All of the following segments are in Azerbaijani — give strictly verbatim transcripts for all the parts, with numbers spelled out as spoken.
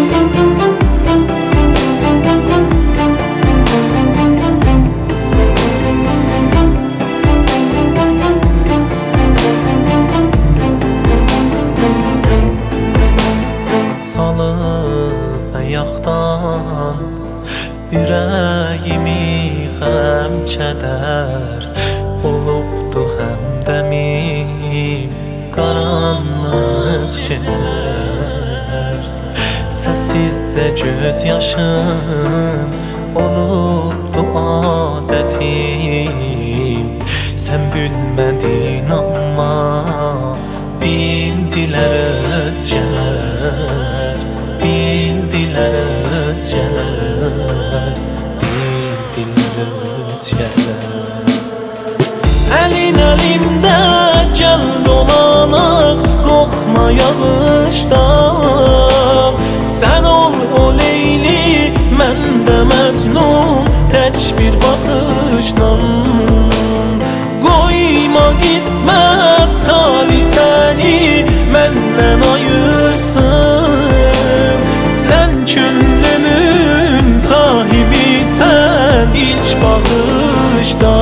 Salıb ayaqdan ürəyimi xəm kədər olubdu həmdəmim qaranlıq gecər. Səssizcə göz yaşım olubdu adətim. Sən bilmədin amma bildilər özgələr, bildilər özgələr, bildilər özgələr. Əlin əlimdə gəl dolanaq, qorxma yağışdan. Sən ol o Leyli, mən də Məcnun, tək bir baxışla. Qoyma qismət tali səni məndən ayırsın. Sən könlümün sahibisən ilk baxışda.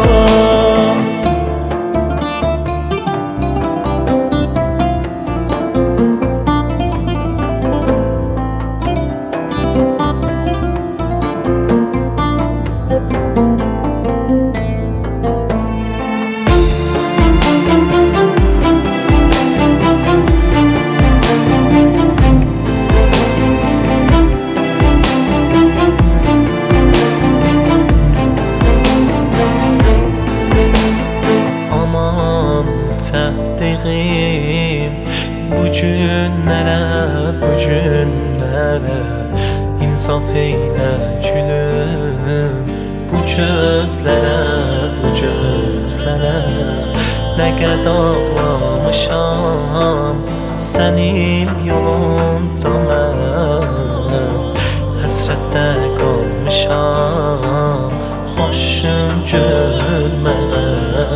Təqdim bu günlərə, bu günlərə insaf eylə gülüm. Bu gözlərə, bu gözlərə nə qədər ağlamışam sənin yolunda mən. Həsrətdə qalmışam xoşun görmənə,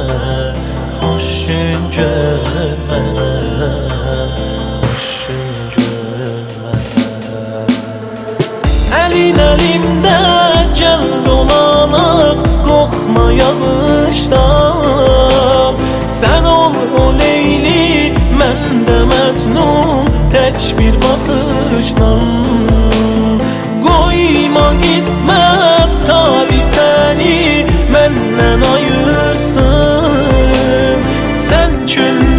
xoşun görmənə, xoşun görmənə. Əlin əlimdə gəl dolanaq, qorxma yağışdan. Sən ol o Leyli, mən də Məcnun, tək bir baxışla. Qoyma qismət tali səni məndən ayırsın. Sən könlümün